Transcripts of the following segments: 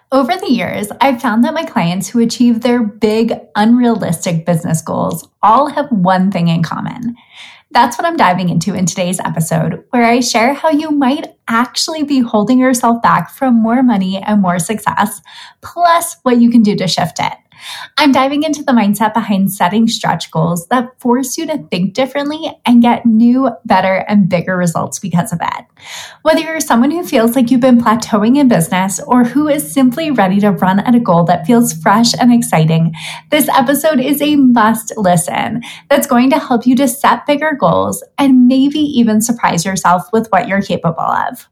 Over the years, I've found that my clients who achieve their big, unrealistic business goals all have one thing in common. That's what I'm diving into in today's episode, where I share how you might actually be holding yourself back from more money and more success, plus what you can do to shift it. I'm diving into the mindset behind setting stretch goals that force you to think differently and get new, better, and bigger results because of it. Whether you're someone who feels like you've been plateauing in business or who is simply ready to run at a goal that feels fresh and exciting, this episode is a must listen that's going to help you to set bigger goals and maybe even surprise yourself with what you're capable of.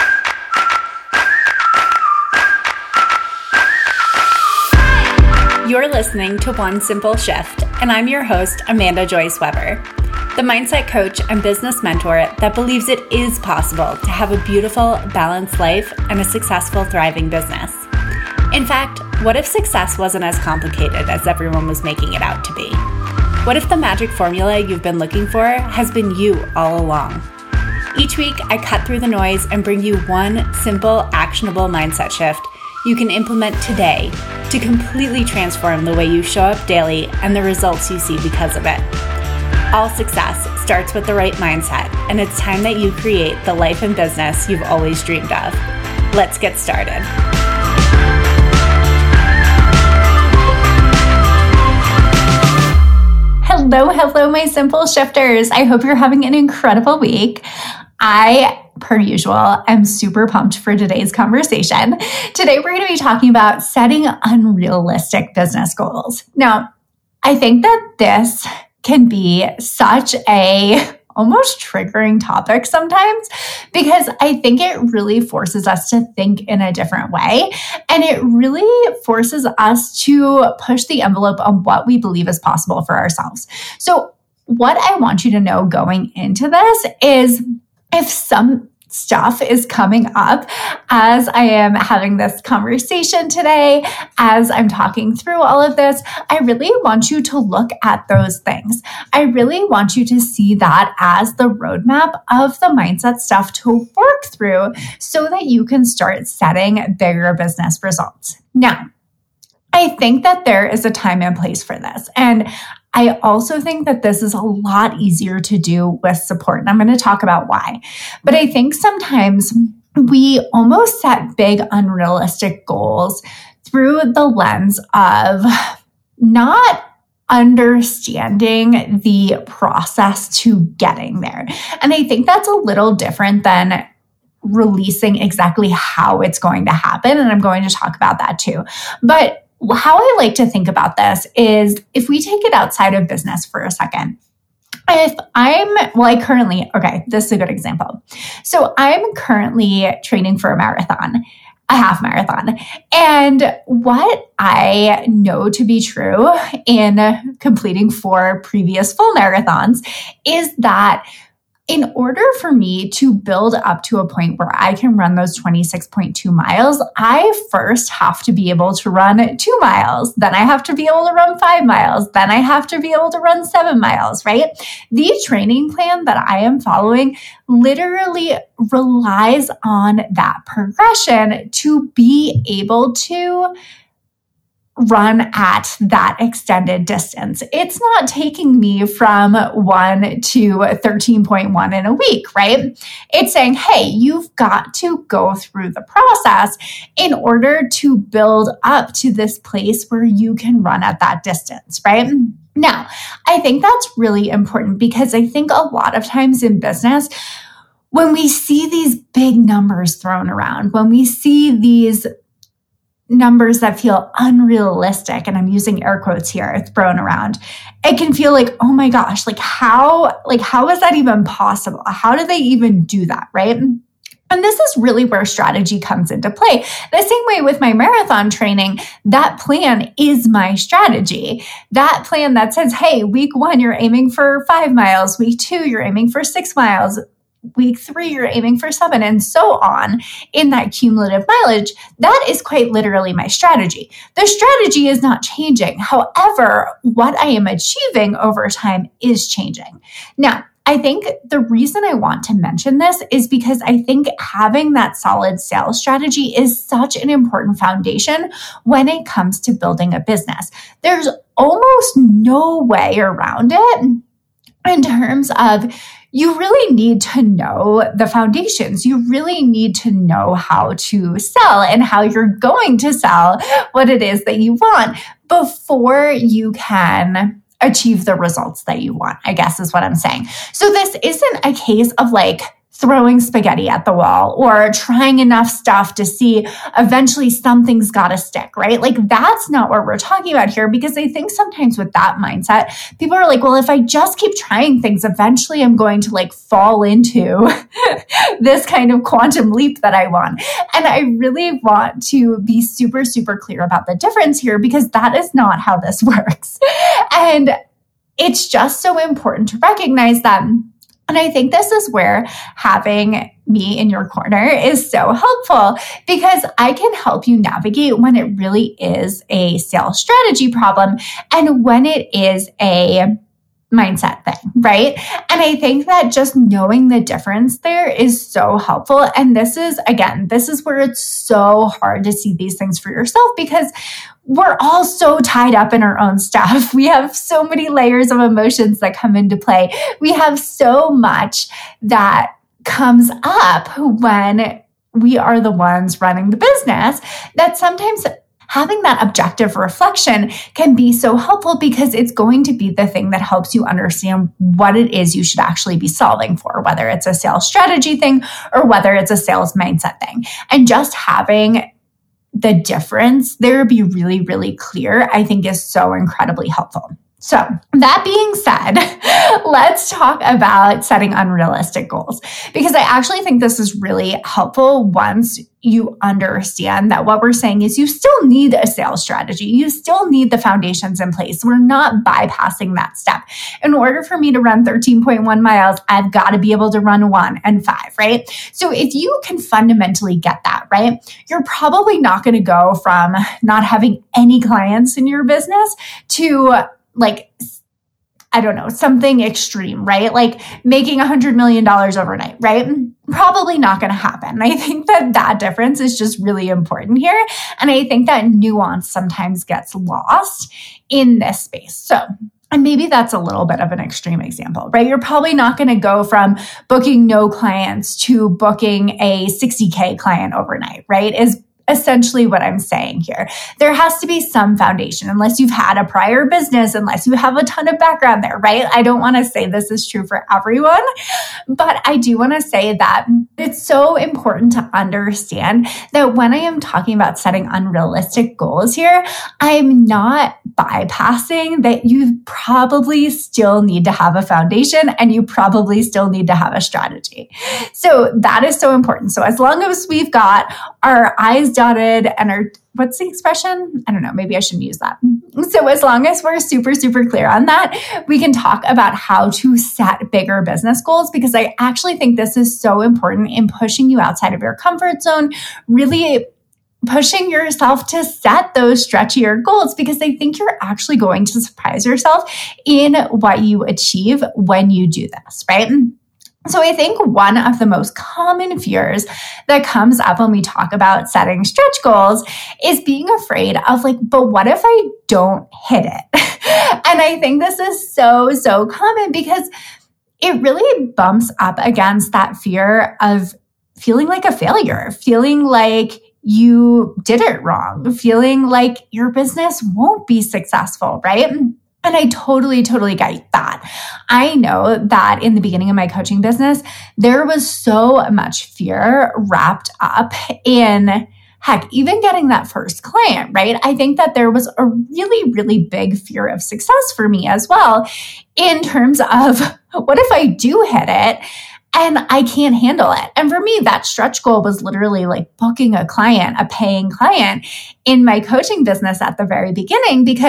You're listening to One Simple Shift, and I'm your host, Amanda Joyce Weber, the mindset coach and business mentor that believes it is possible to have a beautiful, balanced life and a successful, thriving business. In fact, what if success wasn't as complicated as everyone was making it out to be? What if the magic formula you've been looking for has been you all along? Each week, I cut through the noise and bring you one simple, actionable mindset shift you can implement today to completely transform the way you show up daily and the results you see because of it. All success starts with the right mindset, and it's time that you create the life and business you've always dreamed of. Let's get started. Hello, my simple shifters. I hope you're having an incredible week. Per usual, I'm super pumped for today's conversation. Today, we're going to be talking about setting unrealistic business goals. Now, I think that this can be such a almost triggering topic sometimes because I think it really forces us to think in a different way. And it really forces us to push the envelope on what we believe is possible for ourselves. So what I want you to know going into this is if some stuff is coming up as I am having this conversation today, as I'm talking through all of this, I really want you to look at those things. I really want you to see that as the roadmap of the mindset stuff to work through so that you can start setting bigger business results. Now, I think that there is a time and place for this. And I also think that this is a lot easier to do with support. And I'm going to talk about why. But I think sometimes we almost set big, unrealistic goals through the lens of not understanding the process to getting there. And I think that's a little different than releasing exactly how it's going to happen. And I'm going to talk about that too. But how I like to think about this is if we take it outside of business for a second. This is a good example. So I'm currently training for a half marathon. And what I know to be true in completing 4 previous full marathons is that in order for me to build up to a point where I can run those 26.2 miles, I first have to be able to run 2 miles. Then I have to be able to run 5 miles. Then I have to be able to run 7 miles, right? The training plan that I am following literally relies on that progression to be able to run at that extended distance. It's not taking me from 1 to 13.1 in a week, right? It's saying, hey, you've got to go through the process in order to build up to this place where you can run at that distance, right? Now, I think that's really important because I think a lot of times in business, when we see these big numbers thrown around, when we see these numbers that feel unrealistic, and I'm using air quotes here, thrown around, it can feel like, oh my gosh, how is that even possible? How do they even do that, right? And this is really where strategy comes into play. The same way with my marathon training, that plan is my strategy. That plan that says, hey, week 1, you're aiming for 5 miles. Week 2, you're aiming for 6 miles. Week 3, you're aiming for 7, and so on in that cumulative mileage. That is quite literally my strategy. The strategy is not changing. However, what I am achieving over time is changing. Now, I think the reason I want to mention this is because I think having that solid sales strategy is such an important foundation when it comes to building a business. There's almost no way around it in terms of you really need to know the foundations. You really need to know how to sell and how you're going to sell what it is that you want before you can achieve the results that you want, I guess is what I'm saying. So this isn't a case of like throwing spaghetti at the wall or trying enough stuff to see eventually something's got to stick, right? Like that's not what we're talking about here, because I think sometimes with that mindset, people are like, well, if I just keep trying things, eventually I'm going to like fall into this kind of quantum leap that I want. And I really want to be super, super clear about the difference here, because that is not how this works. And it's just so important to recognize that. And I think this is where having me in your corner is so helpful, because I can help you navigate when it really is a sales strategy problem and when it is a mindset thing, right? And I think that just knowing the difference there is so helpful. And this is where it's so hard to see these things for yourself, because we're all so tied up in our own stuff. We have so many layers of emotions that come into play. We have so much that comes up when we are the ones running the business that sometimes having that objective reflection can be so helpful, because it's going to be the thing that helps you understand what it is you should actually be solving for, whether it's a sales strategy thing or whether it's a sales mindset thing. And just having the difference there be really, really clear, I think is so incredibly helpful. So that being said, let's talk about setting unrealistic goals, because I actually think this is really helpful once you understand that what we're saying is you still need a sales strategy. You still need the foundations in place. We're not bypassing that step. In order for me to run 13.1 miles, I've got to be able to run 1 and 5, right? So if you can fundamentally get that, right, you're probably not going to go from not having any clients in your business to like, I don't know, something extreme, right? Like making $100 million overnight, right? Probably not going to happen. I think that difference is just really important here. And I think that nuance sometimes gets lost in this space. So, and maybe that's a little bit of an extreme example, right? You're probably not going to go from booking no clients to booking a 60K client overnight, right? Is essentially what I'm saying here. There has to be some foundation, unless you've had a prior business, unless you have a ton of background there, right? I don't want to say this is true for everyone, but I do want to say that it's so important to understand that when I am talking about setting unrealistic goals here, I'm not bypassing that you probably still need to have a foundation and you probably still need to have a strategy. So that is so important. So as long as we've got our I's dotted and our, what's the expression? I don't know, maybe I shouldn't use that. So as long as we're super, super clear on that, we can talk about how to set bigger business goals, because I actually think this is so important in pushing you outside of your comfort zone, really pushing yourself to set those stretchier goals, because I think you're actually going to surprise yourself in what you achieve when you do this, right? So I think one of the most common fears that comes up when we talk about setting stretch goals is being afraid of like, but what if I don't hit it? And I think this is so, so common, because it really bumps up against that fear of feeling like a failure, feeling like you did it wrong, feeling like your business won't be successful, right? And I totally, totally get that. I know that in the beginning of my coaching business, there was so much fear wrapped up in, heck, even getting that first client, right? I think that there was a really, really big fear of success for me as well, in terms of what if I do hit it and I can't handle it? And for me, that stretch goal was literally like booking a client, a paying client in my coaching business at the very beginning, because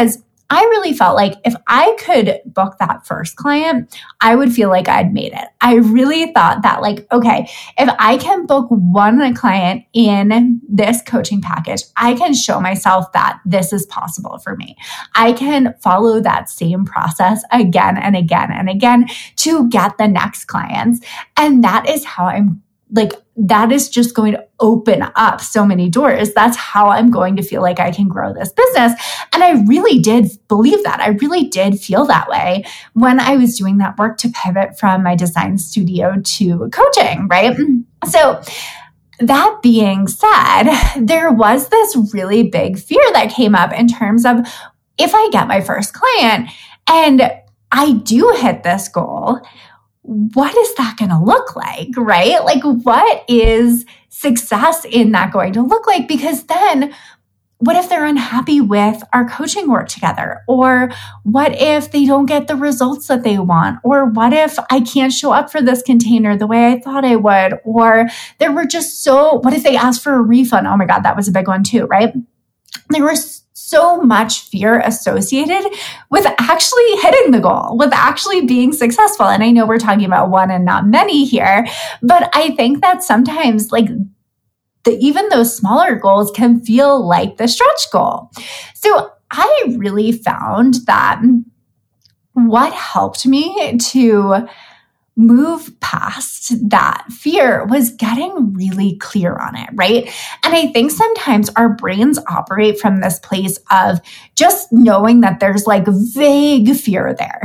I really felt like if I could book that first client, I would feel like I'd made it. I really thought that like, okay, if I can book one client in this coaching package, I can show myself that this is possible for me. I can follow that same process again and again and again to get the next clients. And that is how that is just going to open up so many doors. That's how I'm going to feel like I can grow this business. And I really did believe that. I really did feel that way when I was doing that work to pivot from my design studio to coaching, right? So that being said, there was this really big fear that came up in terms of if I get my first client and I do hit this goal, what is that going to look like, right? Like, what is success in that going to look like? Because then what if they're unhappy with our coaching work together? Or what if they don't get the results that they want? Or what if I can't show up for this container the way I thought I would? Or what if they ask for a refund? Oh my God, that was a big one too, right? There was so much fear associated with actually hitting the goal, with actually being successful. And I know we're talking about one and not many here, but I think that sometimes even those smaller goals can feel like the stretch goal. So I really found that what helped me to move past that fear was getting really clear on it, right? And I think sometimes our brains operate from this place of just knowing that there's vague fear there.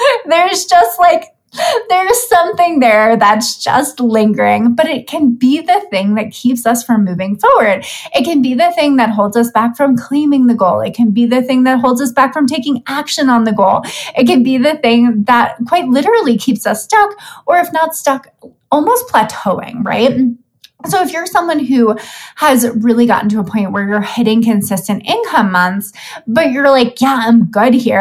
There's something there that's just lingering, but it can be the thing that keeps us from moving forward. It can be the thing that holds us back from claiming the goal. It can be the thing that holds us back from taking action on the goal. It can be the thing that quite literally keeps us stuck, or if not stuck, almost plateauing, right? So if you're someone who has really gotten to a point where you're hitting consistent income months, but you're like, yeah, I'm good here.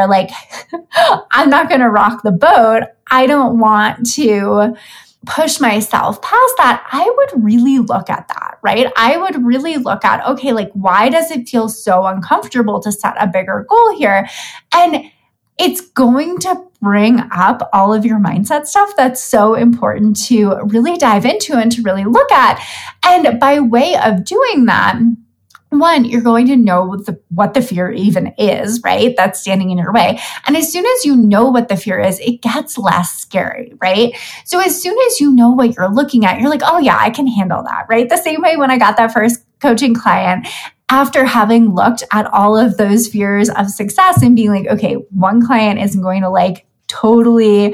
I'm not going to rock the boat. I don't want to push myself past that. I would really look at that, right? I would really look at, okay, why does it feel so uncomfortable to set a bigger goal here? And it's going to bring up all of your mindset stuff that's so important to really dive into and to really look at. And by way of doing that, one, you're going to know what the fear even is, right? That's standing in your way. And as soon as you know what the fear is, it gets less scary, right? So as soon as you know what you're looking at, you're like, oh yeah, I can handle that, right? The same way when I got that first coaching client, after having looked at all of those fears of success and being like, okay, one client isn't going to totally,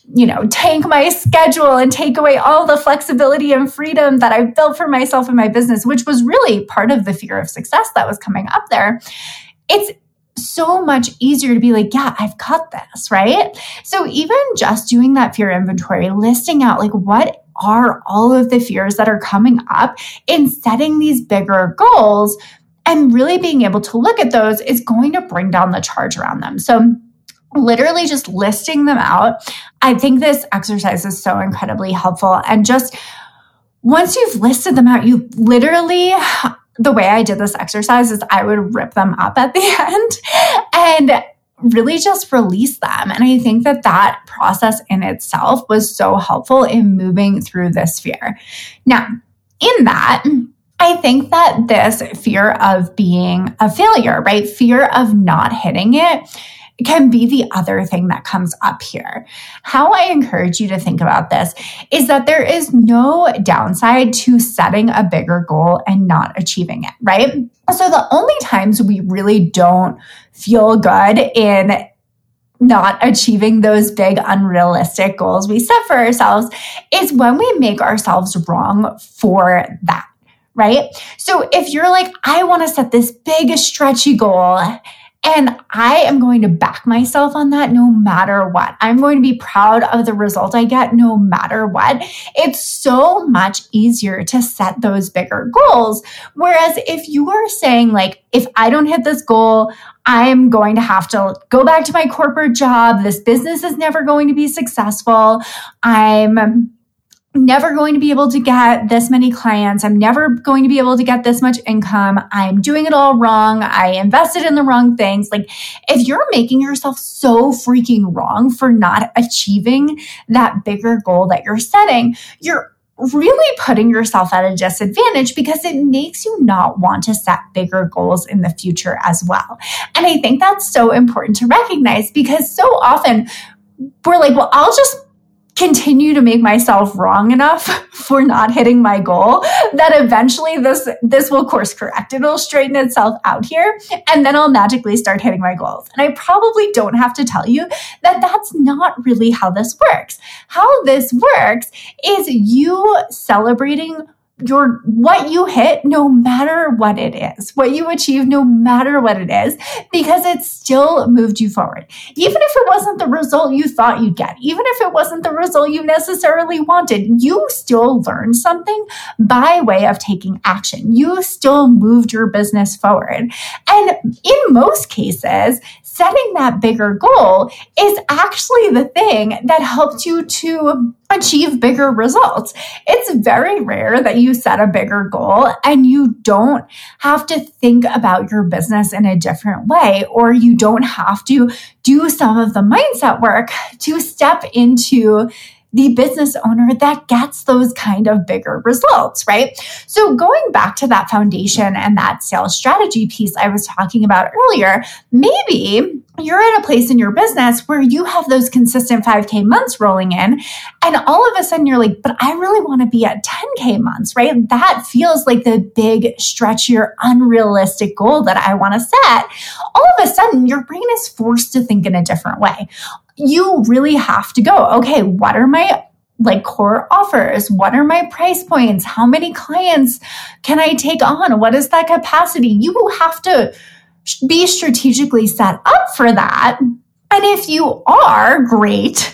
tank my schedule and take away all the flexibility and freedom that I've built for myself and my business, which was really part of the fear of success that was coming up there. It's so much easier to be like, yeah, I've got this, right? So even just doing that fear inventory, listing out what are all of the fears that are coming up in setting these bigger goals and really being able to look at those is going to bring down the charge around them. So literally just listing them out. I think this exercise is so incredibly helpful. And just once you've listed them out, you literally, the way I did this exercise is I would rip them up at the end and really just release them. And I think that process in itself was so helpful in moving through this fear. Now, in that, I think that this fear of being a failure, right? Fear of not hitting it can be the other thing that comes up here. How I encourage you to think about this is that there is no downside to setting a bigger goal and not achieving it, right? So the only times we really don't feel good in not achieving those big unrealistic goals we set for ourselves is when we make ourselves wrong for that, right? So if you're like, I want to set this big stretchy goal and I am going to back myself on that no matter what. I'm going to be proud of the result I get no matter what. It's so much easier to set those bigger goals. Whereas if you are saying if I don't hit this goal, I'm going to have to go back to my corporate job. This business is never going to be successful. I'm never going to be able to get this many clients. I'm never going to be able to get this much income. I'm doing it all wrong. I invested in the wrong things. Like, if you're making yourself so freaking wrong for not achieving that bigger goal that you're setting, you're really putting yourself at a disadvantage because it makes you not want to set bigger goals in the future as well. And I think that's so important to recognize, because so often we're like, well, I'll just continue to make myself wrong enough for not hitting my goal that eventually this will course correct. It'll straighten itself out here, and then I'll magically start hitting my goals. And I probably don't have to tell you that that's not really how this works. How this works is you celebrating what you hit, no matter what it is, what you achieve, no matter what it is, because it still moved you forward. Even if it wasn't the result you thought you'd get, even if it wasn't the result you necessarily wanted, you still learned something by way of taking action. You still moved your business forward. And in most cases, setting that bigger goal is actually the thing that helped you to achieve bigger results. It's very rare that you set a bigger goal and you don't have to think about your business in a different way, or you don't have to do some of the mindset work to step into the business owner that gets those kind of bigger results, right? So going back to that foundation and that sales strategy piece I was talking about earlier, maybe you're at a place in your business where you have those consistent 5K months rolling in, and all of a sudden you're like, but I really want to be at 10K months, right? That feels like the big, stretchier, unrealistic goal that I want to set. All of a sudden, your brain is forced to think in a different way. You really have to go, okay, what are my core offers? What are my price points? How many clients can I take on? What is that capacity? You will have to be strategically set up for that. And if you are, great.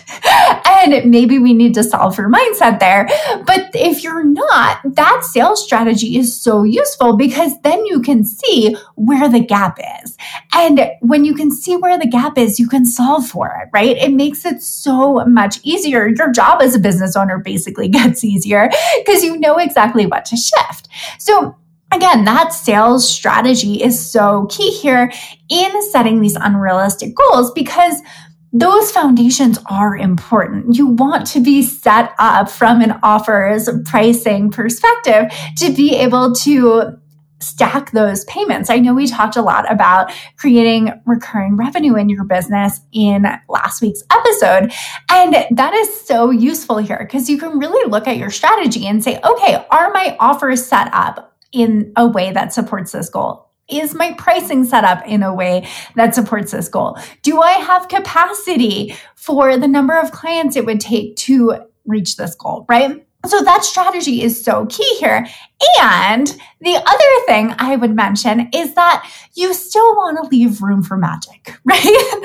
And maybe we need to solve your mindset there. But if you're not, that sales strategy is so useful, because then you can see where the gap is. And when you can see where the gap is, you can solve for it, right? It makes it so much easier. Your job as a business owner basically gets easier because you know exactly what to shift. So again, that sales strategy is so key here in setting these unrealistic goals, because those foundations are important. You want to be set up from an offers pricing perspective to be able to stack those payments. I know we talked a lot about creating recurring revenue in your business in last week's episode. And that is so useful here, because you can really look at your strategy and say, okay, are my offers set up in a way that supports this goal? Is my pricing set up in a way that supports this goal? Do I have capacity for the number of clients it would take to reach this goal, right? So that strategy is so key here. And the other thing I would mention is that you still want to leave room for magic, right?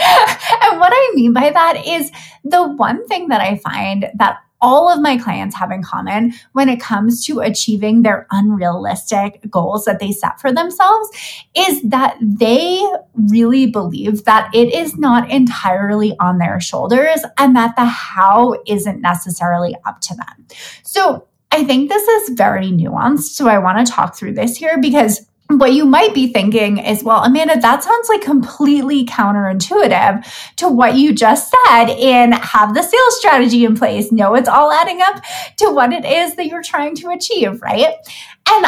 And what I mean by that is, the one thing that I find that all of my clients have in common when it comes to achieving their unrealistic goals that they set for themselves is that they really believe that it is not entirely on their shoulders, and that the how isn't necessarily up to them. So I think this is very nuanced. So I want to talk through this here, because what you might be thinking is, well, Amanda, that sounds like completely counterintuitive to what you just said in have the sales strategy in place. No, it's all adding up to what it is that you're trying to achieve, right? And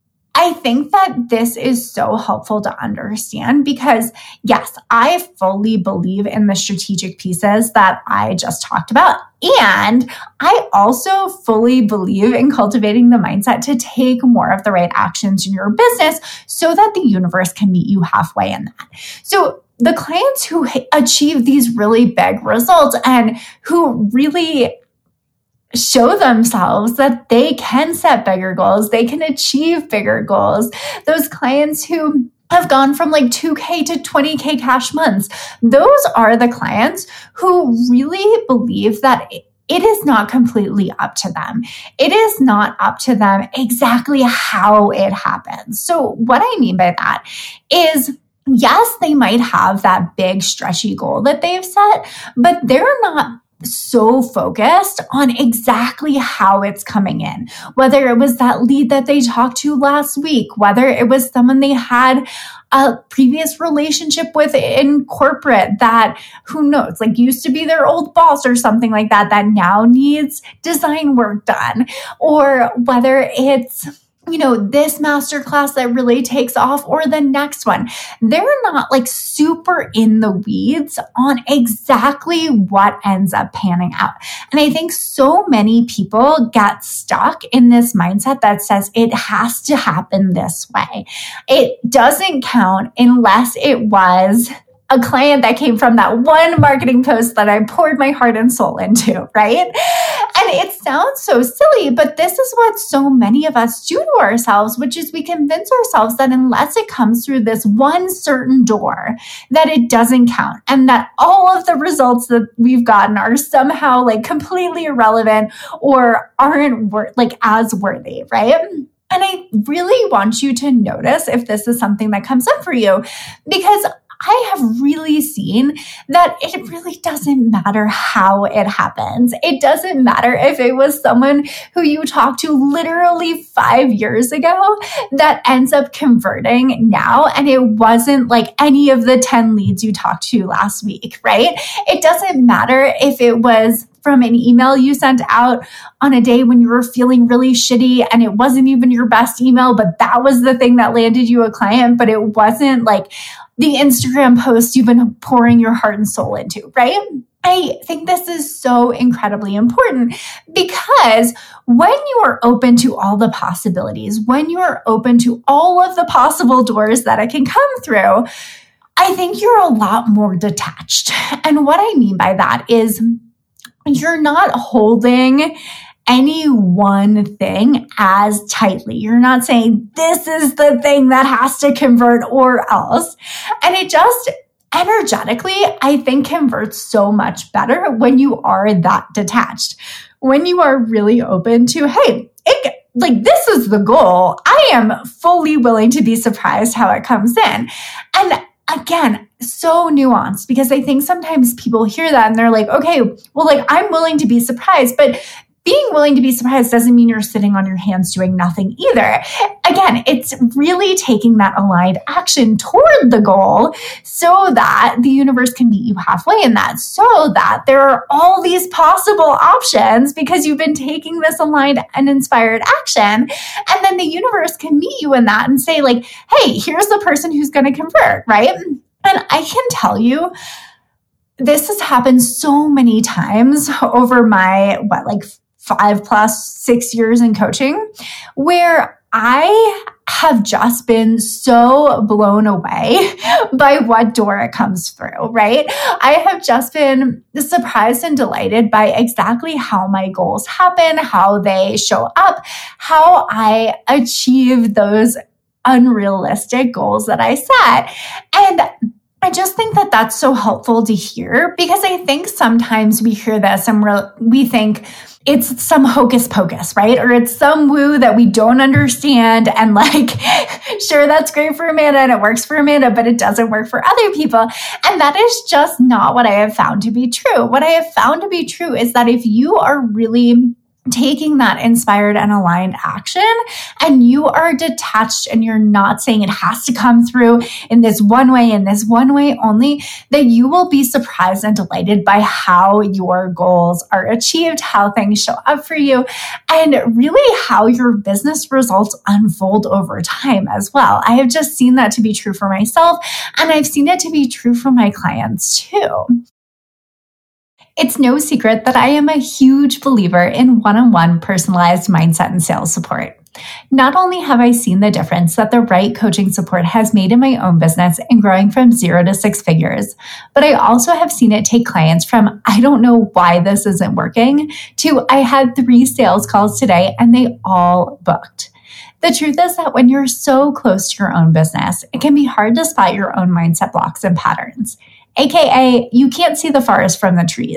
I think that this is so helpful to understand, because yes, I fully believe in the strategic pieces that I just talked about. And I also fully believe in cultivating the mindset to take more of the right actions in your business so that the universe can meet you halfway in that. So the clients who achieve these really big results and who really show themselves that they can set bigger goals, they can achieve bigger goals, those clients who have gone from 2K to 20K cash months, those are the clients who really believe that it is not completely up to them. It is not up to them exactly how it happens. So what I mean by that is, yes, they might have that big stretchy goal that they've set, but they're not so focused on exactly how it's coming in, whether it was that lead that they talked to last week, whether it was someone they had a previous relationship with in corporate that, who knows, like used to be their old boss or something like that, that now needs design work done, or whether it's this masterclass that really takes off or the next one. They're not like super in the weeds on exactly what ends up panning out. And I think so many people get stuck in this mindset that says it has to happen this way. It doesn't count unless it was a client that came from that one marketing post that I poured my heart and soul into, right? And it sounds so silly, but this is what so many of us do to ourselves, which is we convince ourselves that unless it comes through this one certain door, that it doesn't count, and that all of the results that we've gotten are somehow like completely irrelevant or aren't as worthy, right? And I really want you to notice if this is something that comes up for you, because I have really seen that it really doesn't matter how it happens. It doesn't matter if it was someone who you talked to literally 5 years ago that ends up converting now, and it wasn't like any of the 10 leads you talked to last week, right? It doesn't matter if it was from an email you sent out on a day when you were feeling really shitty and it wasn't even your best email, but that was the thing that landed you a client, but it wasn't like the Instagram post you've been pouring your heart and soul into, right? I think this is so incredibly important, because when you are open to all the possibilities, when you are open to all of the possible doors that it can come through, I think you're a lot more detached. And what I mean by that is you're not holding any one thing as tightly. You're not saying this is the thing that has to convert or else. And it just energetically, I think, converts so much better when you are that detached. When you are really open to, hey, this is the goal. I am fully willing to be surprised how it comes in. And again, so nuanced, because I think sometimes people hear that and they're like, okay, well, like I'm willing to be surprised, but being willing to be surprised doesn't mean you're sitting on your hands doing nothing either. Again, it's really taking that aligned action toward the goal so that the universe can meet you halfway in that, so that there are all these possible options because you've been taking this aligned and inspired action. And then the universe can meet you in that and say like, hey, here's the person who's going to convert, right? And I can tell you, this has happened so many times over my, 5+6 years in coaching, where I have just been so blown away by what door it comes through, right? I have just been surprised and delighted by exactly how my goals happen, how they show up, how I achieve those unrealistic goals that I set. And I just think that that's so helpful to hear, because I think sometimes we hear this and we think it's some hocus pocus, right? Or it's some woo that we don't understand. And like, sure, that's great for Amanda and it works for Amanda, but it doesn't work for other people. And that is just not what I have found to be true. What I have found to be true is that if you are really taking that inspired and aligned action, and you are detached and you're not saying it has to come through in this one way only, that you will be surprised and delighted by how your goals are achieved, how things show up for you, and really how your business results unfold over time as well. I have just seen that to be true for myself, and I've seen it to be true for my clients too. It's no secret that I am a huge believer in one-on-one personalized mindset and sales support. Not only have I seen the difference that the right coaching support has made in my own business in growing from 0 to 6 figures, but I also have seen it take clients from, I don't know why this isn't working, to I had 3 sales calls today and they all booked. The truth is that when you're so close to your own business, it can be hard to spot your own mindset blocks and patterns. AKA, you can't see the forest from the trees.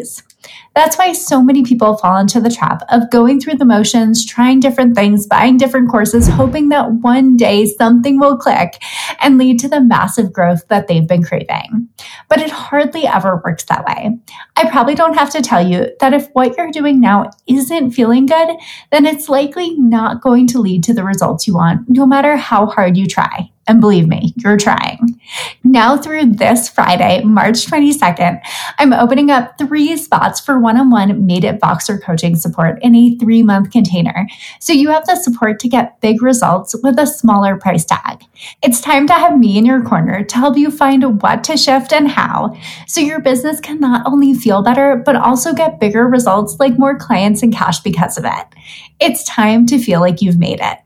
That's why so many people fall into the trap of going through the motions, trying different things, buying different courses, hoping that one day something will click and lead to the massive growth that they've been craving. But it hardly ever works that way. I probably don't have to tell you that if what you're doing now isn't feeling good, then it's likely not going to lead to the results you want, no matter how hard you try. And believe me, you're trying. Now through this Friday, March 22nd, I'm opening up 3 spots for one-on-one Made It Voxer coaching support in a 3-month container. So you have the support to get big results with a smaller price tag. It's time to have me in your corner to help you find what to shift and how, so your business can not only feel better, but also get bigger results like more clients and cash because of it. It's time to feel like you've made it.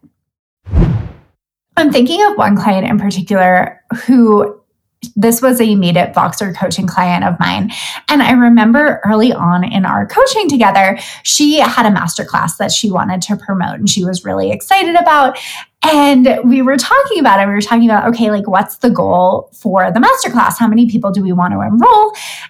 I'm thinking of one client in particular who this was a Made It Voxer coaching client of mine. And I remember early on in our coaching together, she had a masterclass that she wanted to promote and she was really excited about. And we were talking about it. We were talking about, okay, like what's the goal for the masterclass? How many people do we want to enroll?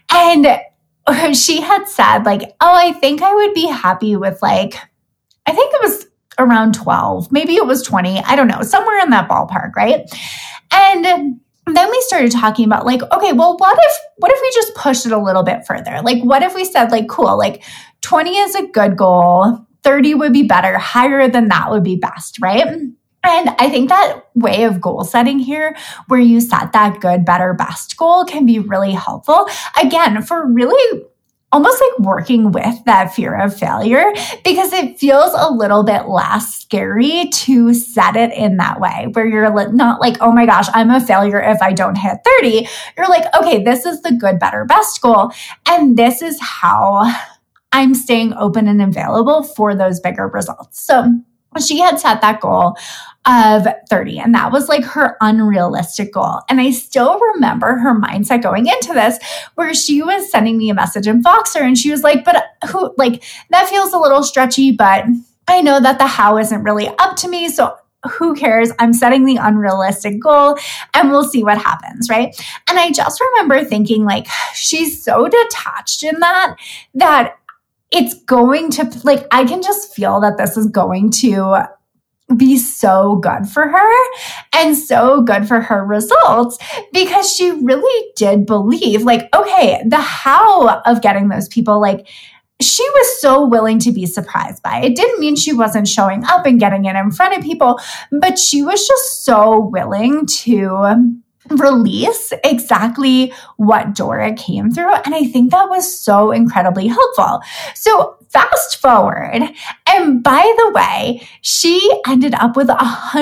And she had said like, oh, I think I would be happy with I think it was around 12, maybe it was 20, I don't know, somewhere in that ballpark, right? And then we started talking about okay, well, what if we just pushed it a little bit further? What if we said cool, 20 is a good goal, 30 would be better, higher than that would be best, right? And I think that way of goal setting here, where you set that good, better, best goal can be really helpful. Again, for really almost working with that fear of failure, because it feels a little bit less scary to set it in that way, where you're not oh my gosh, I'm a failure if I don't hit 30. You're okay, this is the good, better, best goal. And this is how I'm staying open and available for those bigger results. So she had set that goal of 30, and that was her unrealistic goal. And I still remember her mindset going into this, where she was sending me a message in Voxer and she was but who, that feels a little stretchy, but I know that the how isn't really up to me. So who cares? I'm setting the unrealistic goal and we'll see what happens, right? And I just remember thinking she's so detached in that it's going to, I can just feel that this is going to be so good for her and so good for her results, because she really did believe okay, the how of getting those people, she was so willing to be surprised by. It didn't mean she wasn't showing up and getting it in front of people, but she was just so willing to release exactly what Dora came through. And I think that was so incredibly helpful. So fast forward, and by the way, she ended up with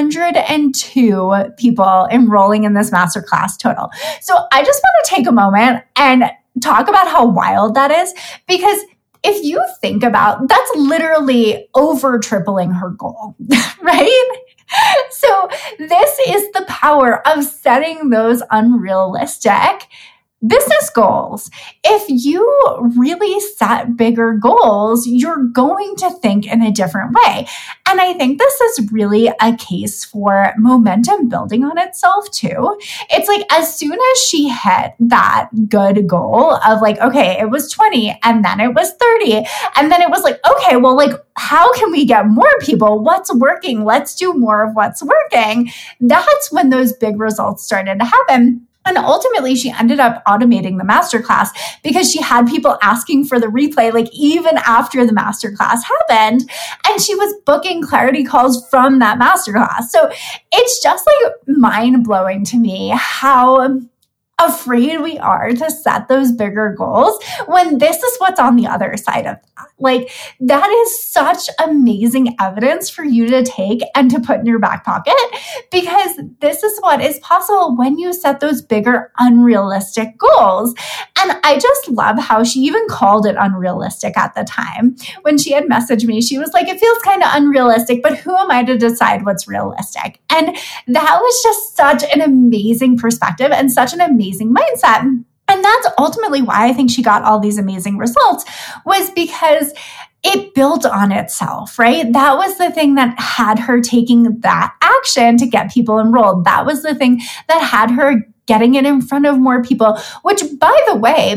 102 people enrolling in this masterclass total. So I just want to take a moment and talk about how wild that is, because if you think about, that's literally over tripling her goal, right? So this is the power of setting those unrealistic business goals. If you really set bigger goals, you're going to think in a different way. And I think this is really a case for momentum building on itself too. It's as soon as she hit that good goal of okay, it was 20 and then it was 30. And then it was okay, well, how can we get more people? What's working? Let's do more of what's working. That's when those big results started to happen. And ultimately, she ended up automating the masterclass because she had people asking for the replay, even after the masterclass happened. And she was booking clarity calls from that masterclass. So it's just mind blowing to me how afraid we are to set those bigger goals when this is what's on the other side of that. That is such amazing evidence for you to take and to put in your back pocket, because this is what is possible when you set those bigger, unrealistic goals. And I just love how she even called it unrealistic at the time. When she had messaged me, she was it feels kind of unrealistic, but who am I to decide what's realistic? And that was just such an amazing perspective and such an amazing mindset. And that's ultimately why I think she got all these amazing results, was because it built on itself, right? That was the thing that had her taking that action to get people enrolled. That was the thing that had her getting it in front of more people, which, by the way,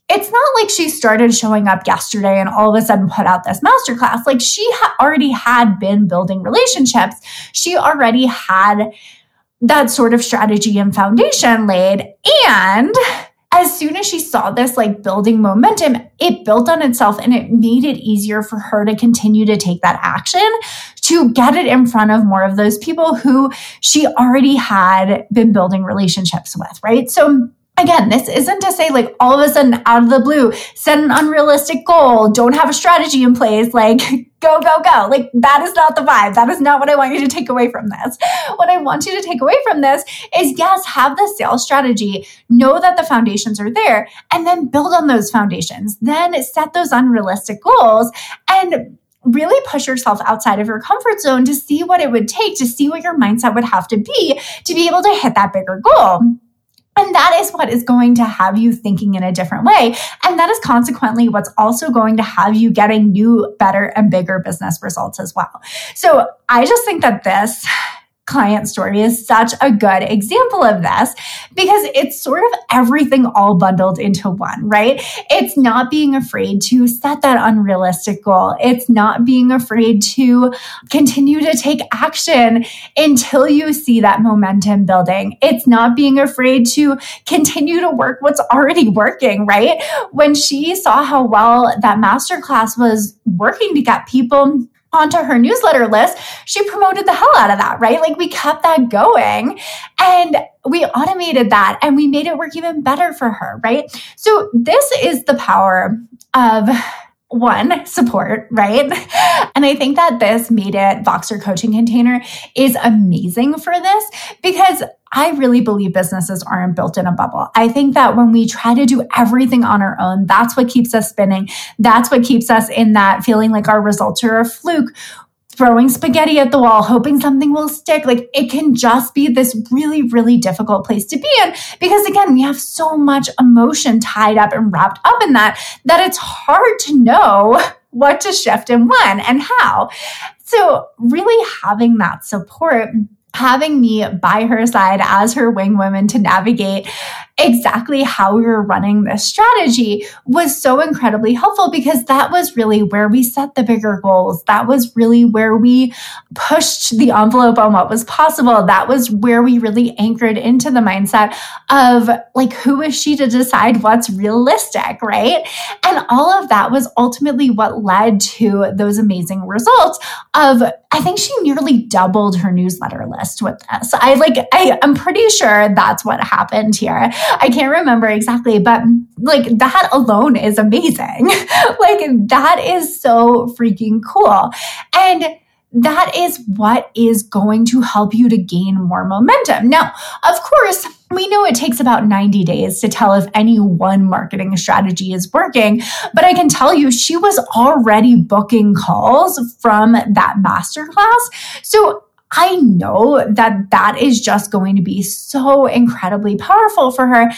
it's not like she started showing up yesterday and all of a sudden put out this masterclass. Like she already had been building relationships. She already had that sort of strategy and foundation laid. And as soon as she saw this like building momentum, it built on itself and it made it easier for her to continue to take that action, to get it in front of more of those people who she already had been building relationships with, right? So again, this isn't to say like all of a sudden out of the blue, set an unrealistic goal, don't have a strategy in place, like go, go, go. Like that is not the vibe. That is not what I want you to take away from this. What I want you to take away from this is yes, have the sales strategy, know that the foundations are there, and then build on those foundations. Then set those unrealistic goals and really push yourself outside of your comfort zone to see what it would take, to see what your mindset would have to be able to hit that bigger goal. And that is what is going to have you thinking in a different way. And that is consequently what's also going to have you getting new, better, and bigger business results as well. So I just think that this client story is such a good example of this because it's sort of everything all bundled into one, right? It's not being afraid to set that unrealistic goal. It's not being afraid to continue to take action until you see that momentum building. It's not being afraid to continue to work what's already working, right? When she saw how well that masterclass was working to get people onto her newsletter list, she promoted the hell out of that, right? Like we kept that going and we automated that and we made it work even better for her, right? So this is the power of one, support, right? And I think that this Made It Voxer coaching container is amazing for this because I really believe businesses aren't built in a bubble. I think that when we try to do everything on our own, that's what keeps us spinning. That's what keeps us in that feeling like our results are a fluke, throwing spaghetti at the wall, hoping something will stick. Like it can just be this really, really difficult place to be in because again, we have so much emotion tied up and wrapped up in that it's hard to know what to shift and when and how. So really having that support, having me by her side as her wing woman to navigate exactly how we were running this strategy was so incredibly helpful because that was really where we set the bigger goals. That was really where we pushed the envelope on what was possible. That was where we really anchored into the mindset of like, who is she to decide what's realistic, right? And all of that was ultimately what led to those amazing results of, I think she nearly doubled her newsletter list with this. I'm pretty sure that's what happened here. I can't remember exactly, but like that alone is amazing. Like that is so freaking cool. And that is what is going to help you to gain more momentum. Now, of course, we know it takes about 90 days to tell if any one marketing strategy is working, but I can tell you she was already booking calls from that masterclass. So I know that is just going to be so incredibly powerful for her.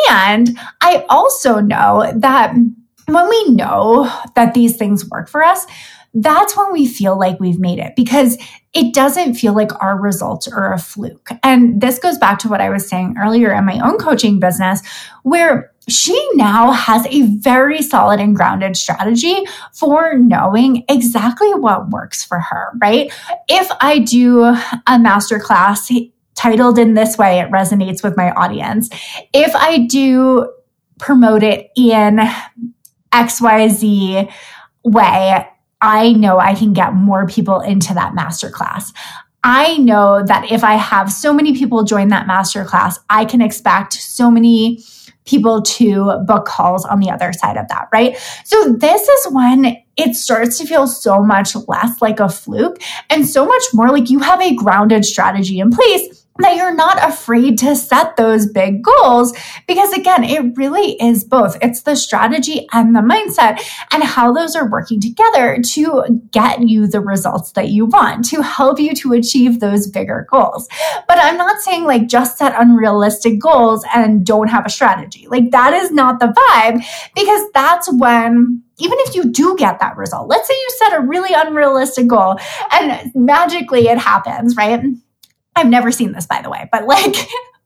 And I also know that when we know that these things work for us, that's when we feel like we've made it because it doesn't feel like our results are a fluke. And this goes back to what I was saying earlier in my own coaching business, where she now has a very solid and grounded strategy for knowing exactly what works for her, right? If I do a masterclass titled in this way, it resonates with my audience. If I do promote it in XYZ way, I know I can get more people into that masterclass. I know that if I have so many people join that masterclass, I can expect so many people to book calls on the other side of that, right? So this is when it starts to feel so much less like a fluke and so much more like you have a grounded strategy in place that you're not afraid to set those big goals because again, it really is both. It's the strategy and the mindset and how those are working together to get you the results that you want, to help you to achieve those bigger goals. But I'm not saying like just set unrealistic goals and don't have a strategy. Like that is not the vibe because that's when even if you do get that result, let's say you set a really unrealistic goal and magically it happens, right? I've never seen this, by the way, but like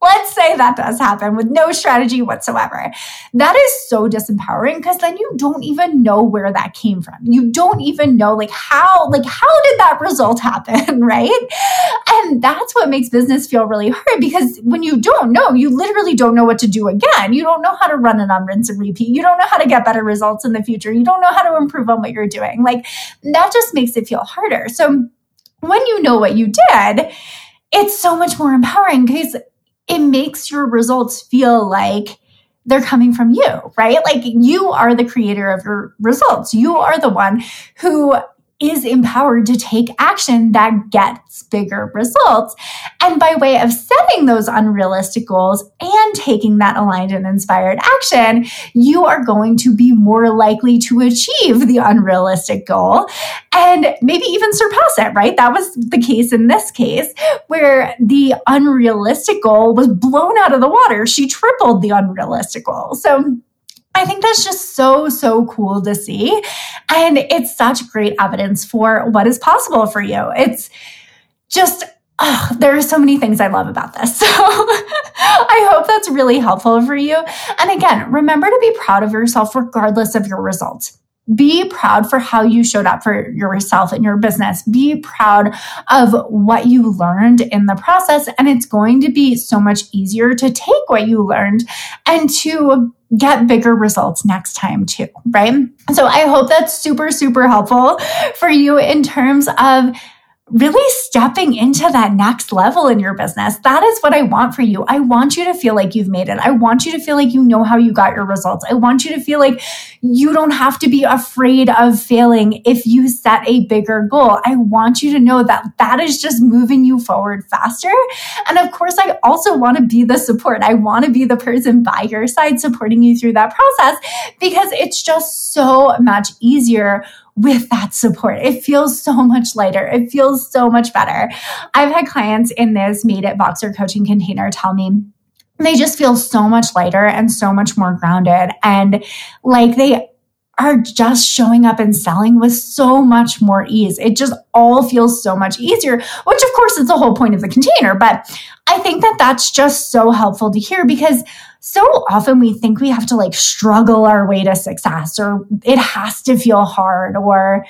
Let's say that does happen with no strategy whatsoever. That is so disempowering because then you don't even know where that came from. You don't even know how did that result happen, right? And that's what makes business feel really hard because when you don't know, you literally don't know what to do again. You don't know how to run it on rinse and repeat. You don't know how to get better results in the future. You don't know how to improve on what you're doing. That just makes it feel harder. So when you know what you did, it's so much more empowering because it makes your results feel like they're coming from you, right? You are the creator of your results. You are the one who is empowered to take action that gets bigger results. And by way of setting those unrealistic goals and taking that aligned and inspired action, you are going to be more likely to achieve the unrealistic goal and maybe even surpass it, right? That was the case in this case where the unrealistic goal was blown out of the water. She tripled the unrealistic goal. So I think that's just so, so cool to see. And it's such great evidence for what is possible for you. It's just, there are so many things I love about this. So I hope that's really helpful for you. And again, remember to be proud of yourself regardless of your results. Be proud for how you showed up for yourself and your business. Be proud of what you learned in the process. And it's going to be so much easier to take what you learned and to get bigger results next time too, right? So I hope that's super, super helpful for you in terms of really stepping into that next level in your business. That is what I want for you. I want you to feel like you've made it. I want you to feel like you know how you got your results. I want you to feel like you don't have to be afraid of failing if you set a bigger goal. I want you to know that that is just moving you forward faster. And of course, I also want to be the support. I want to be the person by your side supporting you through that process because it's just so much easier with that support. It feels so much lighter. It feels so much better. I've had clients in this Made It Voxer coaching container tell me they just feel so much lighter and so much more grounded. And they are just showing up and selling with so much more ease. It just all feels so much easier, which of course is the whole point of the container. But I think that that's just so helpful to hear because so often we think we have to struggle our way to success or it has to feel hard or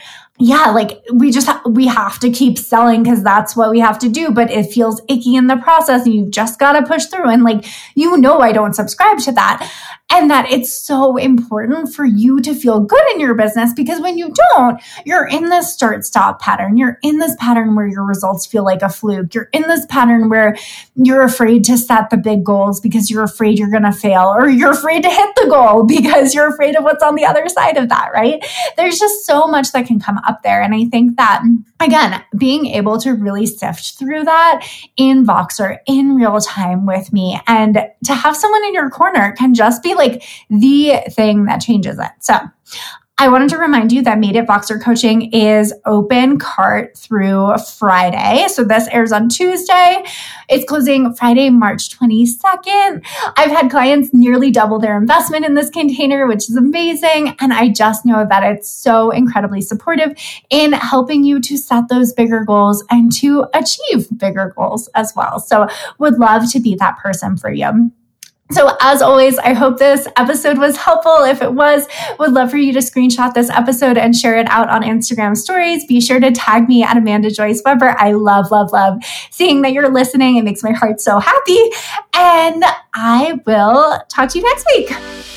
we have to keep selling because that's what we have to do, but it feels icky in the process and you've just got to push through. And I don't subscribe to that. And that it's so important for you to feel good in your business because when you don't, you're in this start-stop pattern. You're in this pattern where your results feel like a fluke. You're in this pattern where you're afraid to set the big goals because you're afraid you're going to fail or you're afraid to hit the goal because you're afraid of what's on the other side of that, right? There's just so much that can come up there. And I think that, again, being able to really sift through that in Voxer in real time with me and to have someone in your corner can just be the thing that changes it. So I wanted to remind you that Made It Voxer coaching is open cart through Friday. So this airs on Tuesday. It's closing Friday, March 22nd. I've had clients nearly double their investment in this container, which is amazing. And I just know that it's so incredibly supportive in helping you to set those bigger goals and to achieve bigger goals as well. So would love to be that person for you. So as always, I hope this episode was helpful. If it was, would love for you to screenshot this episode and share it out on Instagram stories. Be sure to tag me at Amanda Joyce Weber. I love, love, love seeing that you're listening. It makes my heart so happy. And I will talk to you next week.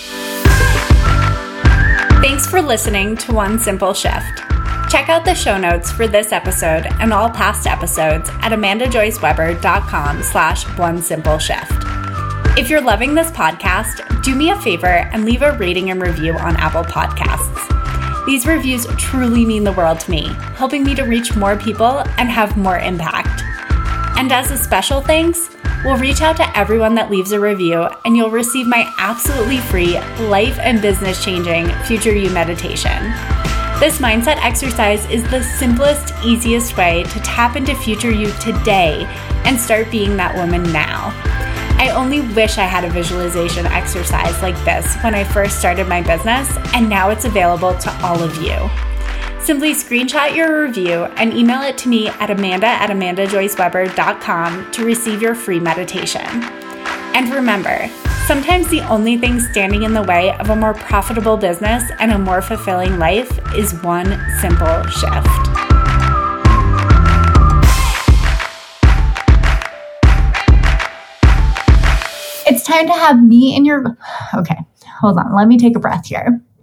Thanks for listening to One Simple Shift. Check out the show notes for this episode and all past episodes at amandajoyceweber.com/onesimpleshift. If you're loving this podcast, do me a favor and leave a rating and review on Apple Podcasts. These reviews truly mean the world to me, helping me to reach more people and have more impact. And as a special thanks, we'll reach out to everyone that leaves a review and you'll receive my absolutely free life and business changing Future You meditation. This mindset exercise is the simplest, easiest way to tap into future you today and start being that woman now. I only wish I had a visualization exercise like this when I first started my business, and now it's available to all of you. Simply screenshot your review and email it to me at amanda@amandajoyceweber.com to receive your free meditation. And remember, sometimes the only thing standing in the way of a more profitable business and a more fulfilling life is one simple shift. It's time to have me in your... Okay, hold on. Let me take a breath here.